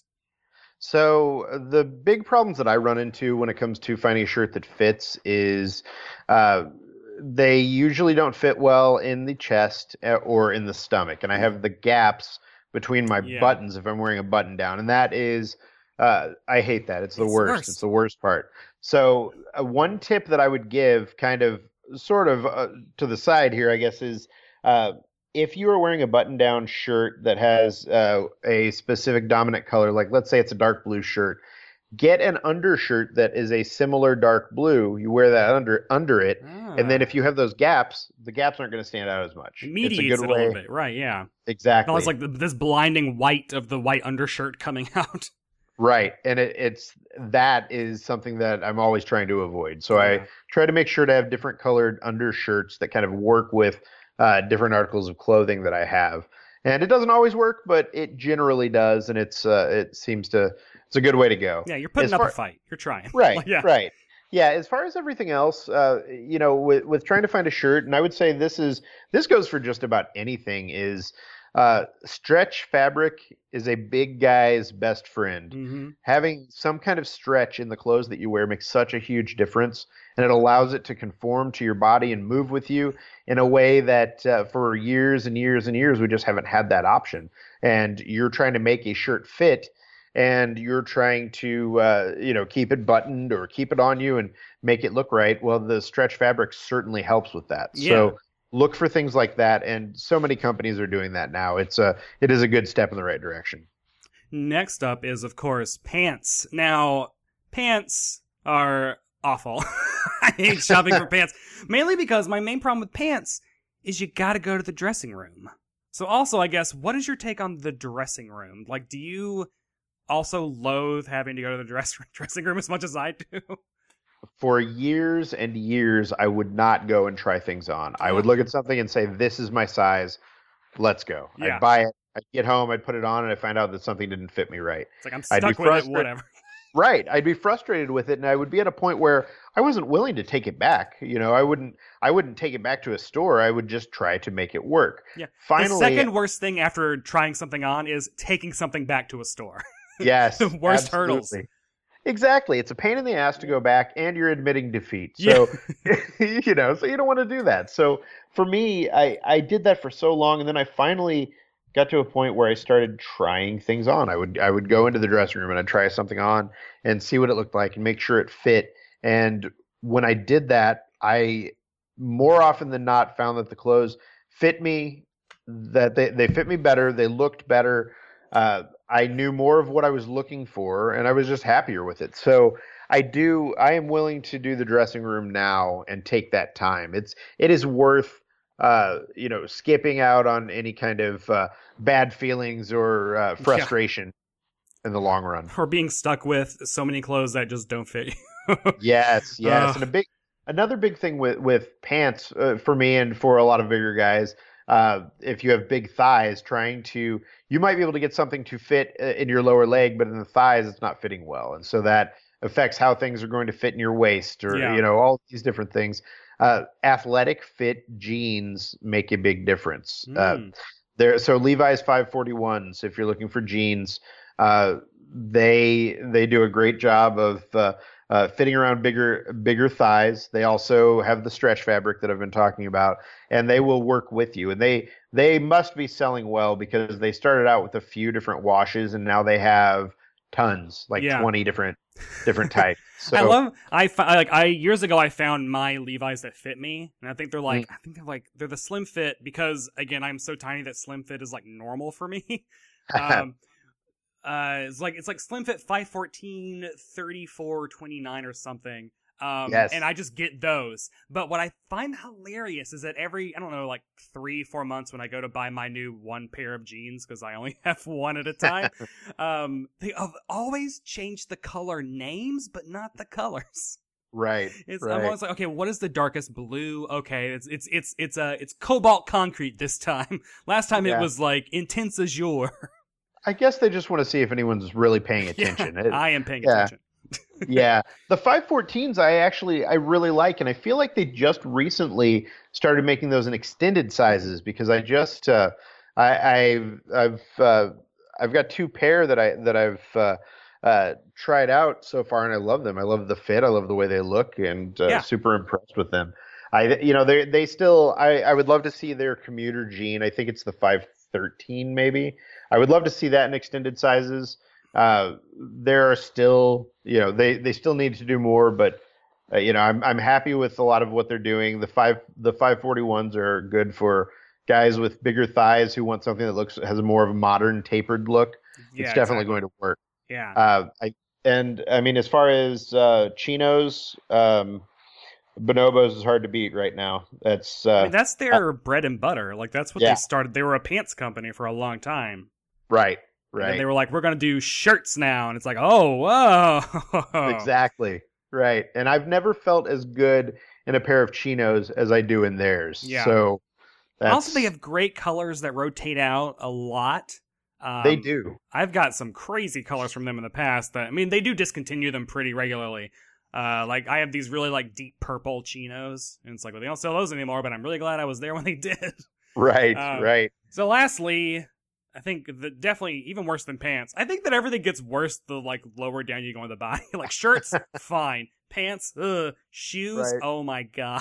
So uh, the big problems that I run into when it comes to finding a shirt that fits is uh, they usually don't fit well in the chest uh, or in the stomach, and I have the gaps between my Yeah. buttons if I'm wearing a button down, and that is uh, I hate that. It's the It's worst. worse. It's the worst part. So uh, one tip that I would give, kind of sort of uh, to the side here, I guess, is uh, if you are wearing a button-down shirt that has uh, a specific dominant color, like let's say it's a dark blue shirt, get an undershirt that is a similar dark blue. You wear that under under it, and then if you have those gaps, the gaps aren't going to stand out as much. it It's a mediates good it a way. little bit, right? Yeah. Exactly. Not like the, this blinding white of the white undershirt coming out. Right. And it, it's that is something that I'm always trying to avoid. So Yeah. I try to make sure to have different colored undershirts that kind of work with uh, different articles of clothing that I have. And it doesn't always work, but it generally does, and it's uh, it seems to it's a good way to go. Yeah, you're putting As up far- a fight. You're trying. Right, yeah. right. Yeah, as far as everything else, uh, you know, with with trying to find a shirt, and I would say this is this goes for just about anything, is uh, stretch fabric is a big guy's best friend. hmm Having some kind of stretch in the clothes that you wear makes such a huge difference, and it allows it to conform to your body and move with you in a way that uh, for years and years and years we just haven't had that option. And you're trying to make a shirt fit, and you're trying to uh, you know keep it buttoned or keep it on you and make it look right. Well, the stretch fabric certainly helps with that. Yeah. So look for things like that, and so many companies are doing that now. It's a it is a good step in the right direction. Next up is, of course, pants. Now, pants are awful. I hate shopping for pants, mainly because my main problem with pants is you gotta go to the dressing room. So also, I guess, what is your take on the dressing room? Like, do you also loathe having to go to the dress- dressing room as much as I do? For years and years, I would not go and try things on. I would look at something and say, "This is my size. Let's go." Yeah. I'd buy it. I'd get home. I'd put it on, and I'd find out that something didn't fit me right. It's like, I'm I'd be stuck with it, frustrated. whatever. Right. I'd be frustrated with it, and I would be at a point where I wasn't willing to take it back. You know, I wouldn't. I wouldn't take it back to a store. I would just try to make it work. Yeah. Finally, the second worst thing after trying something on is taking something back to a store. yes, the worst hurdles. absolutely. Exactly. It's a pain in the ass to go back, and you're admitting defeat. So, you know, so you don't want to do that. So for me, I, I did that for so long, and then I finally got to a point where I started trying things on. I would I would go into the dressing room and I'd try something on and see what it looked like and make sure it fit. And when I did that, I more often than not found that the clothes fit me, that they, they fit me better, they looked better. Uh, I knew more of what I was looking for, and I was just happier with it. So I do. I am willing to do the dressing room now and take that time. It's it is worth uh, you know skipping out on any kind of uh, bad feelings or uh, frustration yeah. in the long run, or being stuck with so many clothes that just don't fit you. yes, yes, uh. and a big another big thing with with pants uh, for me and for a lot of bigger guys. Uh, if you have big thighs, trying to, you might be able to get something to fit in your lower leg, but in the thighs, it's not fitting well. And so that affects how things are going to fit in your waist or, yeah. you know, all these different things. Uh, athletic fit jeans make a big difference. Mm. Uh, there, so Levi's five forty-ones, if you're looking for jeans, uh, they, they do a great job of, uh, Uh, fitting around bigger bigger thighs. They also have the stretch fabric that I've been talking about, and they will work with you. And they they must be selling well because they started out with a few different washes, and now they have tons, like yeah. twenty different different types. So, I love. I like. I years ago I found my Levi's that fit me, and I think they're like. Mm. I think they're like they're the slim fit because again I'm so tiny that slim fit is like normal for me. um, Uh, it's like it's like slim fit five fourteen, thirty-four, twenty-nine or something. Um, yes. And I just get those. But what I find hilarious is that every, I don't know, like three, four months when I go to buy my new one pair of jeans, because I only have one at a time, um, they have always changed the color names, but not the colors. Right. It's right. I'm always like, okay, what is the darkest blue? Okay, it's it's it's it's uh it's cobalt concrete this time. Last time yeah. it was like intense azure. I guess they just want to see if anyone's really paying attention. Yeah, it, I am paying yeah. attention. yeah. The five fourteens I actually, I really like, and I feel like they just recently started making those in extended sizes because I just, uh, I, I've, I've, uh, I've got two pair that I, that I've, uh, uh, tried out so far and I love them. I love the fit. I love the way they look and uh, yeah. super impressed with them. I, you know, they, they still, I, I would love to see their commuter jean. I think it's the five thirteen maybe. I would love to see that in extended sizes. Uh, there are still, you know, they, they still need to do more, but uh, you know, I'm I'm happy with a lot of what they're doing. The five the five forty-ones are good for guys with bigger thighs who want something that looks has a more of a modern tapered look. Yeah, it's definitely exactly. going to work. Yeah. Uh, I and I mean, as far as uh, chinos, um, bonobos is hard to beat right now. That's uh, I mean, that's their uh, bread and butter. Like that's what yeah. they started. They were a pants company for a long time. Right. Right. And they were like, we're going to do shirts now. And it's like, oh, whoa. Exactly. Right. And I've never felt as good in a pair of chinos as I do in theirs. Yeah. So that's... Also, they have great colors that rotate out a lot. Um, they do. I've got some crazy colors from them in the past. That, I mean, they do discontinue them pretty regularly. Uh, like, I have these really, like, deep purple chinos. And it's like, well, they don't sell those anymore, but I'm really glad I was there when they did. Right, um, right. So lastly... I think that definitely even worse than pants. I think that everything gets worse the like lower down you go in the body. Like shirts, fine. Pants, ugh. Shoes, right. Oh my god.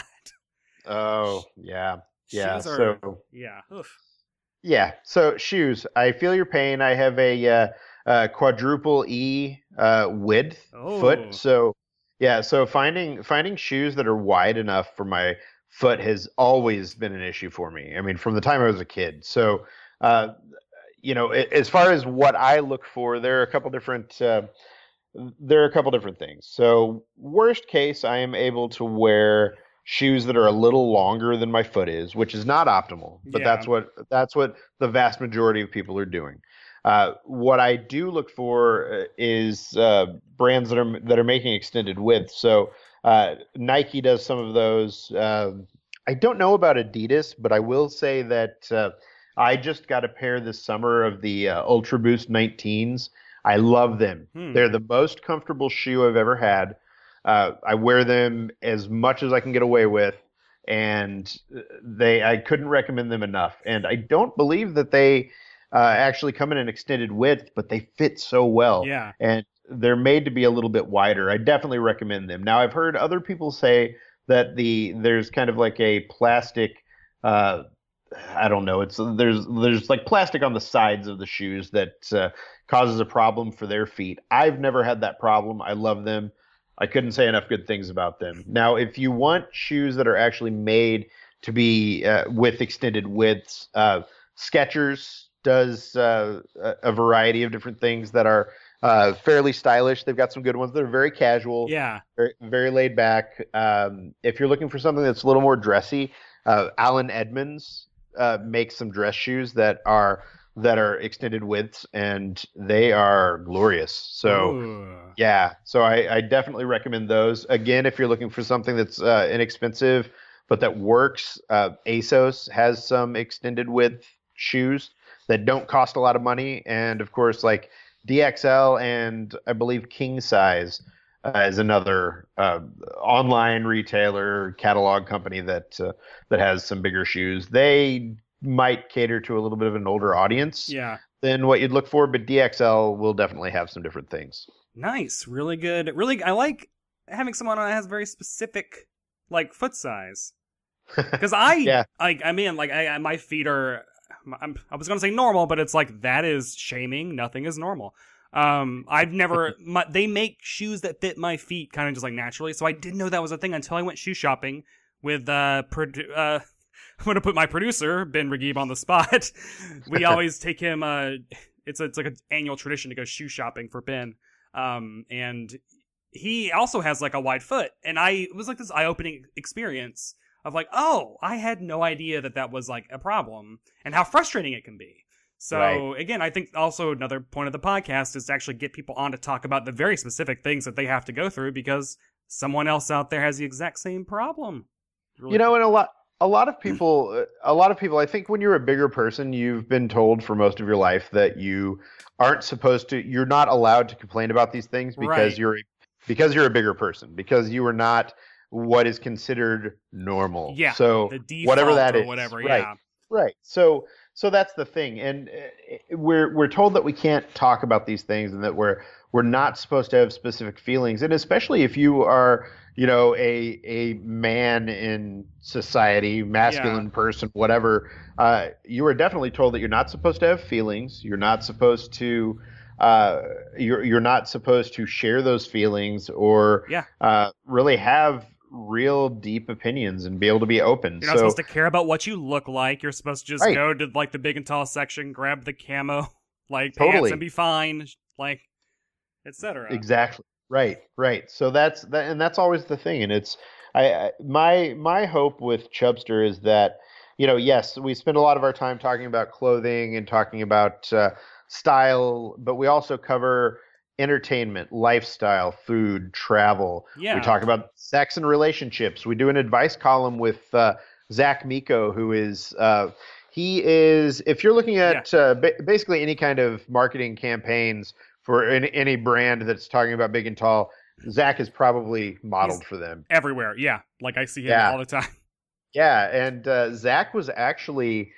Oh yeah, yeah. Shoes are, so yeah, Oof. yeah. So shoes. I feel your pain. I have a uh, uh, quadruple E uh, width oh. foot. So yeah. So finding finding shoes that are wide enough for my foot has always been an issue for me. I mean, from the time I was a kid. So. Uh, You know, as far as what I look for, there are a couple different uh, there are a couple different things. So, worst case, I am able to wear shoes that are a little longer than my foot is, which is not optimal, but yeah. that's what that's what the vast majority of people are doing. Uh, what I do look for is uh, brands that are that are making extended width. So, uh, Nike does some of those. Uh, I don't know about Adidas, but I will say that. Uh, I just got a pair this summer of the uh, Ultra Boost nineteens. I love them. Hmm. They're the most comfortable shoe I've ever had. Uh, I wear them as much as I can get away with, and they I couldn't recommend them enough. And I don't believe that they uh, actually come in an extended width, but they fit so well. Yeah. And they're made to be a little bit wider. I definitely recommend them. Now, I've heard other people say that the there's kind of like a plastic uh I don't know. It's there's there's like plastic on the sides of the shoes that uh, causes a problem for their feet. I've never had that problem. I love them. I couldn't say enough good things about them. Now, if you want shoes that are actually made to be uh, with extended widths, uh, Skechers does uh, a a variety of different things that are uh, fairly stylish. They've got some good ones that are very casual, Yeah. very, very laid back. Um, if you're looking for something that's a little more dressy, uh, Allen Edmonds uh, makes some dress shoes that are that are extended widths, and they are glorious. So. Ooh. Yeah, so I, I definitely recommend those. Again, if you're looking for something that's uh, inexpensive but that works, uh, ASOS has some extended width shoes that don't cost a lot of money, and of course, like D X L and I believe King Size uh, is another uh, online retailer catalog company that uh, that has some bigger shoes. They might cater to a little bit of an older audience Yeah. than what you'd look for, but D X L will definitely have some different things. Nice. Really good. Really, I like having someone that has very specific, like, foot size. Because I, Yeah. like, I mean, like, I, I my feet are, I'm, I was going to say normal, but it's like, that is shaming. Nothing is normal. Um, I've never, my, they make shoes that fit my feet kind of just like naturally. So I didn't know that was a thing until I went shoe shopping with, uh, produ- uh, I'm going to put my producer, Ben Regib, on the spot. We always take him, uh, it's, a, it's like an annual tradition to go shoe shopping for Ben. Um, and he also has like a wide foot, and I, it was like this eye-opening experience of like, oh, I had no idea that that was like a problem and how frustrating it can be. So Right. again, I think also another point of the podcast is to actually get people on to talk about the very specific things that they have to go through because someone else out there has the exact same problem. Really You know, and a lot a lot of people a lot of people I think when you're a bigger person, you've been told for most of your life that you aren't supposed to you're not allowed to complain about these things because Right. you're because you're a bigger person, because you are not what is considered normal. Yeah, So the default whatever that or is. whatever, Right. yeah. Right. So so that's the thing, and uh, we're we're told that we can't talk about these things, and that we're we're not supposed to have specific feelings, and especially if you are, you know, a a man in society, masculine person, whatever, uh, you are definitely told that you're not supposed to have feelings. You're not supposed to. Uh, you're you're not supposed to share those feelings or Yeah. uh, really have real deep opinions and be able to be open. You're not so supposed to care about what you look like. You're supposed to just Right. go to like the big and tall section, grab the camo, like Totally. pants, and be fine, like et cetera. Exactly. Right. Right. So that's that, and that's always the thing. And it's I, I my my hope with Chubster is that, you know, yes, we spend a lot of our time talking about clothing and talking about uh, style, but we also cover entertainment, lifestyle, food, travel. Yeah. We talk about sex and relationships. We do an advice column with uh, Zach Miko, who is uh, he is if you're looking at uh, ba- basically any kind of marketing campaigns for any, any brand that's talking about big and tall, Zach is probably modeled He's for them. Everywhere, yeah. Like I see him Yeah. all the time. Yeah, and uh, Zach was actually,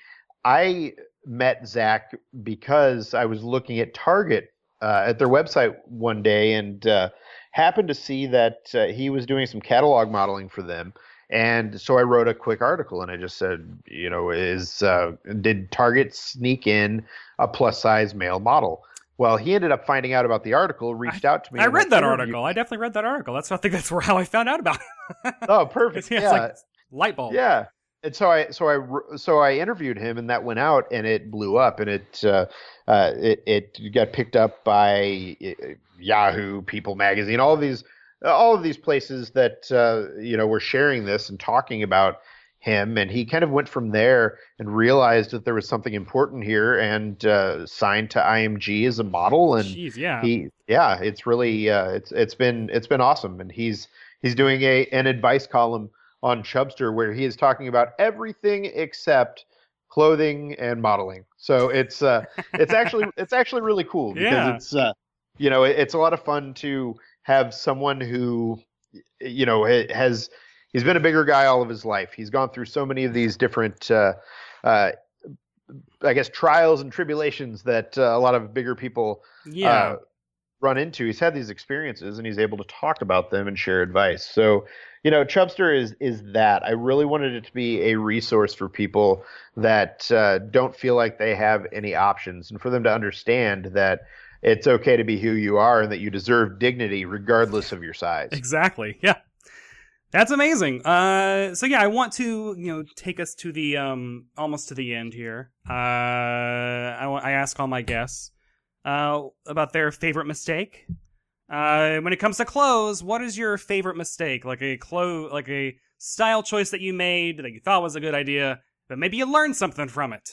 I met Zach because I was looking at Target uh, at their website one day and uh, happened to see that uh, he was doing some catalog modeling for them. And so I wrote a quick article and I just said, you know, is uh, did Target sneak in a plus size male model? Well, he ended up finding out about the article, reached out to me. I and read that interviewed- article. I definitely read that article. That's I think that's where how I found out about it. Oh, perfect. It's Yeah. like light bulb. Yeah. And so I so I so I interviewed him, and that went out, and it blew up, and it uh, uh, it it got picked up by uh, Yahoo, People Magazine, all of these all of these places that uh, you know were sharing this and talking about him, and he kind of went from there and realized that there was something important here, and uh, signed to I M G as a model, and Jeez, yeah. he yeah, it's really uh, it's it's been it's been awesome, and he's he's doing a an advice column on Chubster where he is talking about everything except clothing and modeling. So it's uh it's actually it's actually really cool because Yeah. it's uh you know it, it's a lot of fun to have someone who you know ha- has he's been a bigger guy all of his life. He's gone through so many of these different uh uh I guess trials and tribulations that uh, a lot of bigger people Yeah. uh, run into. He's had these experiences and he's able to talk about them and share advice. So, you know, Chubster is is that. I really wanted it to be a resource for people that uh, don't feel like they have any options, and for them to understand that it's okay to be who you are and that you deserve dignity regardless of your size. Exactly. Yeah. That's amazing. Uh, so yeah, I want to, you know, take us to the, um, almost to the end here. Uh, I, I ask all my guests, uh, about their favorite mistake. Uh, when it comes to clothes, what is your favorite mistake? Like a clo- like a style choice that you made that you thought was a good idea, but maybe you learned something from it.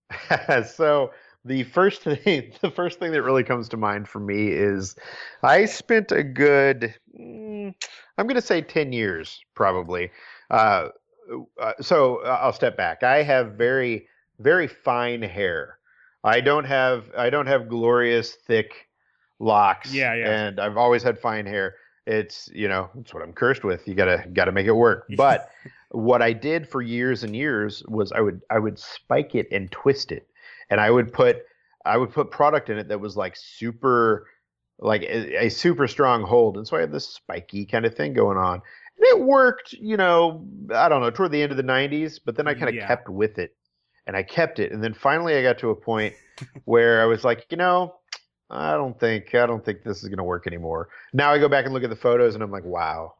So the first thing, the first thing that really comes to mind for me is I spent a good, mm, I'm going to say ten years probably. Uh, uh, so I'll step back. I have very, very fine hair. I don't have, I don't have glorious thick locks. Yeah, yeah. And I've always had fine hair. It's, you know, it's what I'm cursed with. You gotta, gotta make it work. But what I did for years and years was I would, I would spike it and twist it. And I would put I would put product in it that was like super, like a, a super strong hold. And so I had this spiky kind of thing going on. And it worked, you know, I don't know, toward the end of the nineties, but then I kind of Yeah. kept with it. And I kept it. And then finally I got to a point where I was like, you know, I don't think I don't think this is going to work anymore. Now I go back and look at the photos and I'm like, wow.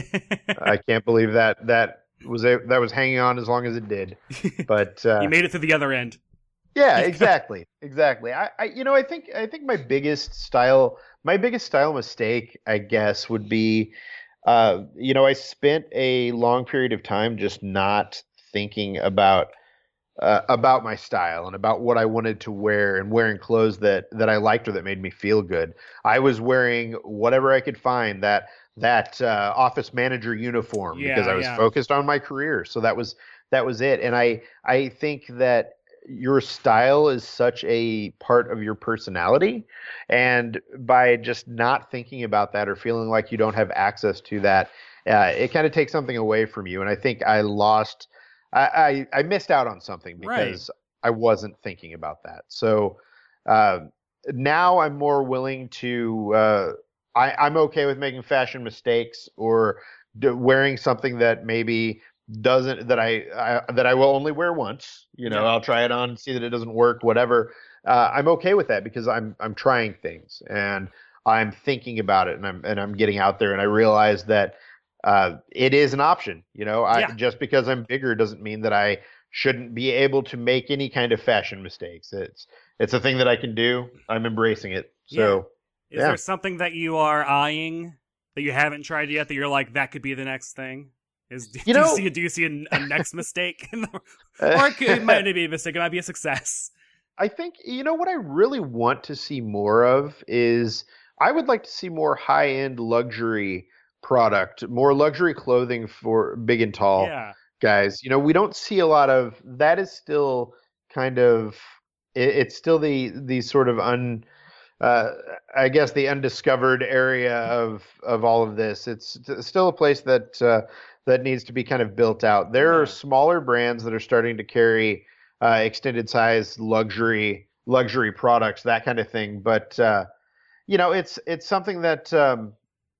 I can't believe that that was a, that was hanging on as long as it did. But uh, you made it through the other end. Yeah, exactly, exactly. I, I, you know, I think, I think my biggest style, my biggest style mistake, I guess, would be, uh, you know, I spent a long period of time just not thinking about, uh, about my style and about what I wanted to wear and wearing clothes that that I liked or that made me feel good. I was wearing whatever I could find, that that uh, office manager uniform, Yeah, because I was yeah. focused on my career. So that was that was it. And I I think that your style is such a part of your personality, and by just not thinking about that or feeling like you don't have access to that, uh, it kind of takes something away from you. And I think I lost, I, I, I missed out on something because I wasn't thinking about that. So uh, now I'm more willing to, uh, I, I'm okay with making fashion mistakes or d- wearing something that maybe doesn't that I, I that I will only wear once. You know, Yeah. I'll try it on, see that it doesn't work, whatever. Uh, I'm okay with that because I'm I'm trying things and I'm thinking about it, and I'm and I'm getting out there, and I realize that uh, it is an option. You know, I, Yeah. just because I'm bigger doesn't mean that I shouldn't be able to make any kind of fashion mistakes. It's it's a thing that I can do. I'm embracing it. So Is yeah. there something that you are eyeing that you haven't tried yet that you're like, that could be the next thing? Is do You you, know- see do you see a, a next mistake, in the, or it, could, it might not be a mistake, it might be a success. I think, you know, what I really want to see more of is I would like to see more high-end luxury product, more luxury clothing for big and tall Yeah, guys. You know, we don't see a lot of that. Is still kind of it, it's still the the sort of un uh, I guess the undiscovered area of of all of this. It's t- still a place that uh, that needs to be kind of built out. There Yeah. are smaller brands that are starting to carry uh, extended size luxury luxury products, that kind of thing. But uh, you know, it's it's something that um,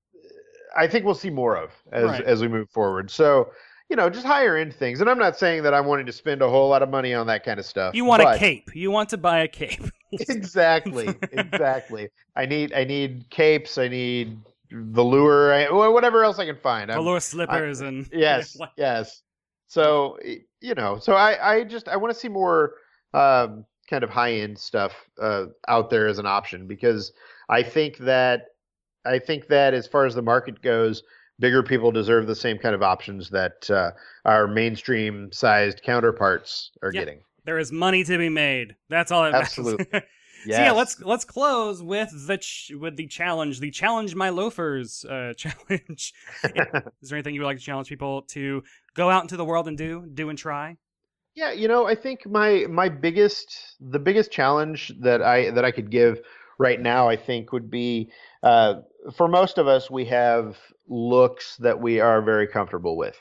I think we'll see more of as Right. as we move forward. So, you know, just higher end things. And I'm not saying that I'm wanting to spend a whole lot of money on that kind of stuff. you want a but- cape. You want to buy a cape. Exactly, exactly. I need I need capes. I need velour. I, or whatever else I can find. I'm- Velour slippers and Yes, Like- yes. So y- you know, so I I just I want to see more um, kind of high end stuff uh, out there as an option, because I think that I think that as far as the market goes, bigger people deserve the same kind of options that uh, our mainstream sized counterparts are Yeah. getting. There is money to be made. That's all that matters. Absolutely. So yeah, let's let's close with the ch- with the challenge, the challenge my loafers uh, challenge. Is there anything you would like to challenge people to go out into the world and do, do and try? Yeah, you know, I think my my biggest the biggest challenge that I that I could give right now, I think, would be uh, for most of us, we have looks that we are very comfortable with.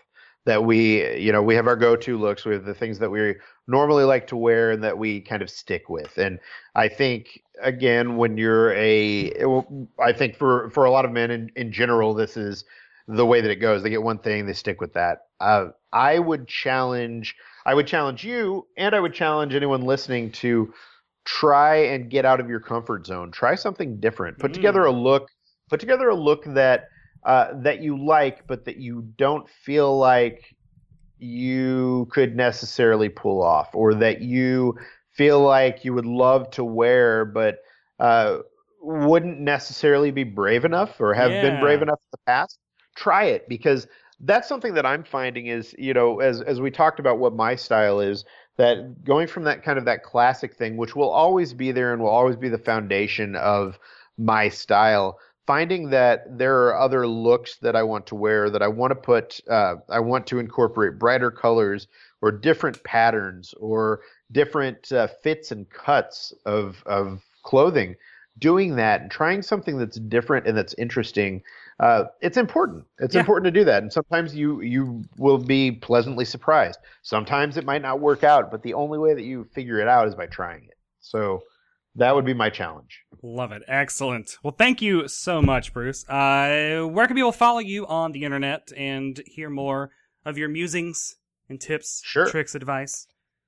that we, you know, we have our go-to looks. We have the things that we normally like to wear and that we kind of stick with. And I think, again, when you're a, I think for, for a lot of men in, in general, this is the way that it goes. They get one thing, they stick with that. Uh, I would challenge, I would challenge you, and I would challenge anyone listening to try and get out of your comfort zone. Try something different. Put mm. together a look. Put together a look that uh, that you like, but that you don't feel like you could necessarily pull off, or that you feel like you would love to wear, but uh, wouldn't necessarily be brave enough or have yeah. been brave enough in the past. Try it, because that's something that I'm finding is, you know, as as we talked about what my style is, that going from that kind of that classic thing, which will always be there and will always be the foundation of my style, finding that there are other looks that I want to wear, that I want to put, uh, I want to incorporate brighter colors or different patterns or different uh, fits and cuts of of clothing. Doing that and trying something that's different and that's interesting, uh, it's important. It's yeah. important to do that. And sometimes you you will be pleasantly surprised. Sometimes it might not work out, but the only way that you figure it out is by trying it. So that would be my challenge. Love it. Excellent. Well, thank you so much, Bruce. Uh, where can people follow you on the internet and hear more of your musings and tips, sure. tricks, advice?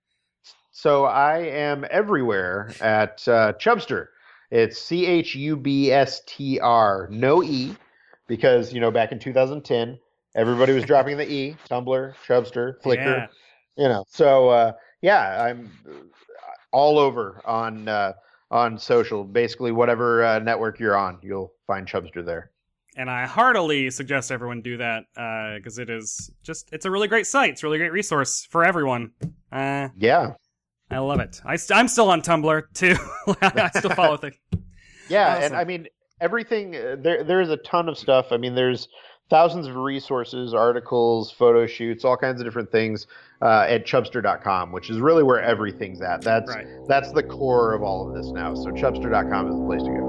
So I am everywhere at uh, Chubster. It's C H U B S T R, no E, because, you know, back in two thousand ten, everybody was dropping the E, Tumblr, Chubster, Flickr, yeah. you know. So, uh, yeah, I'm all over on uh, on social. Basically, whatever uh, network you're on, you'll find Chubster there. And I heartily suggest everyone do that, because uh, it is just, it's a really great site. It's a really great resource for everyone. Uh, yeah. I love it. I st- I'm still on Tumblr, too. I still follow things. Yeah, awesome. And I mean, everything, uh, there. there's a ton of stuff. I mean, there's thousands of resources, articles, photo shoots, all kinds of different things uh, at chubster dot com, which is really where everything's at. That's right. That's the core of all of this now. So chubster dot com is the place to go.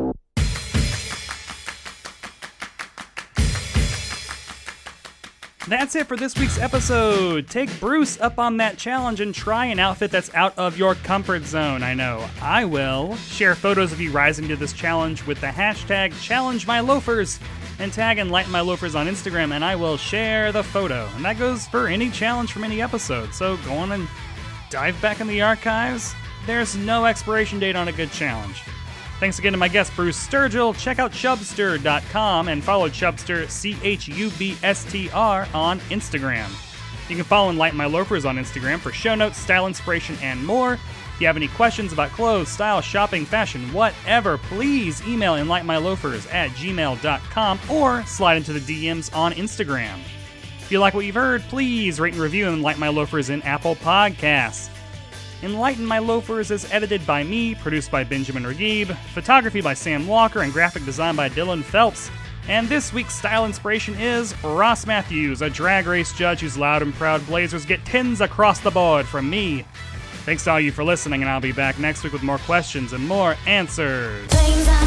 That's it for this week's episode. Take Bruce up on that challenge and try an outfit that's out of your comfort zone. I know I will. Share photos of you rising to this challenge with the hashtag ChallengeMyLoafers and tag Enlighten My Loafers on Instagram, and I will share the photo. And that goes for any challenge from any episode, so go on and dive back in the archives. There's no expiration date on a good challenge. Thanks again to my guest, Bruce Sturgill. Check out chubster dot com and follow Chubster, C H U B S T R, on Instagram. You can follow Enlighten My Loafers on Instagram for show notes, style inspiration, and more. If you have any questions about clothes, style, shopping, fashion, whatever, please email enlightenmyloafers at gmail dot com or slide into the D Ms on Instagram. If you like what you've heard, please rate and review Enlighten My Loafers in Apple Podcasts. Enlighten My Loafers is edited by me, produced by Benjamin Regib, photography by Sam Walker, and graphic design by Dylan Phelps. And this week's style inspiration is Ross Matthews, a drag race judge whose loud and proud blazers get tens across the board from me. Thanks to all you for listening, and I'll be back next week with more questions and more answers.